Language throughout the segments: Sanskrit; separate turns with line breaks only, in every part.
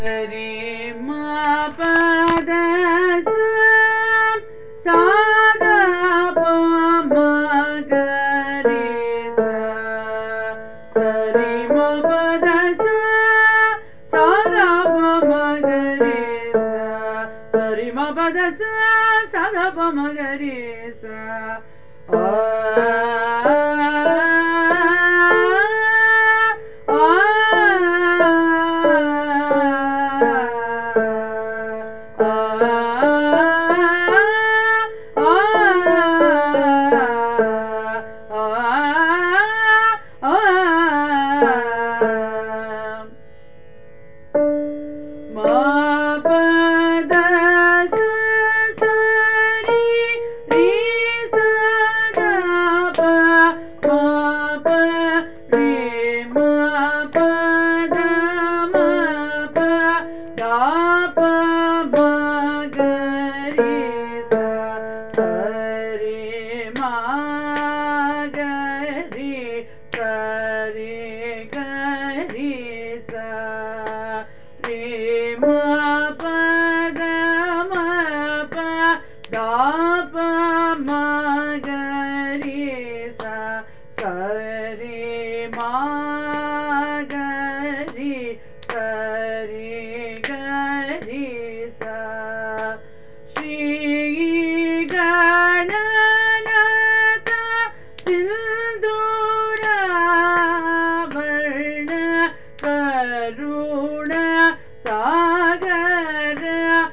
Re ma pa da sa da pa ma ga re sa re ma pa da sa da pa ma ga re sa re ma pa da sa da pa ma ga re Ma pa da sa ri sa da pa ma pa re ma pa da pa ma ga re sa re ma ga re sa re ga re sa re ma pa da pa ma ga re sa re ma ga re sa re ga re sa Shri Gananatha Sindhura Varna Karuna Sagara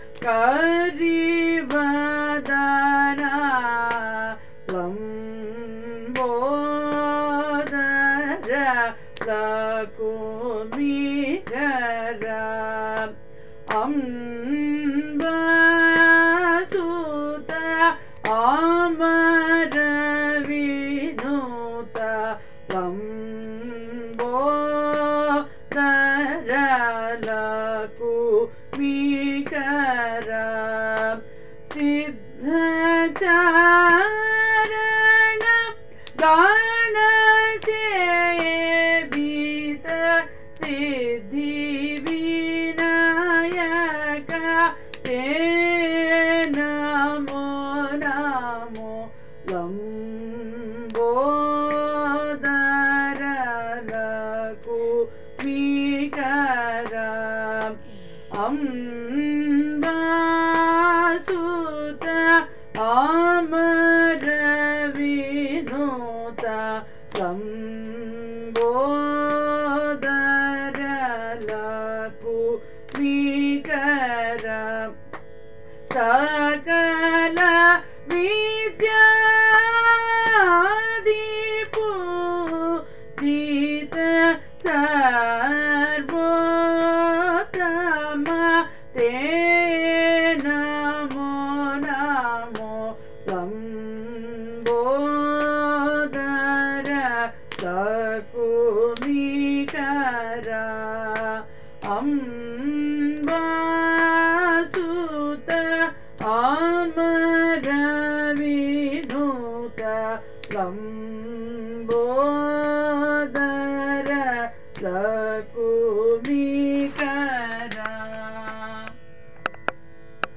Karivadana Lambodara Lakumikara Amba Sutta Amara Vinuta Lambodara Lakumikara Siddhacharana Gana Sevita Siddhi Vinayaka Te Namo Namo Lambodara Lakumikara Amba Sutta Amara Vinuta Lambodara Lakumikara Sakala Vidyadipu Dita Sarvotama Te Namo Namo Lambodara Lakumikara Amba Sutta Amara Vinuta Lambodara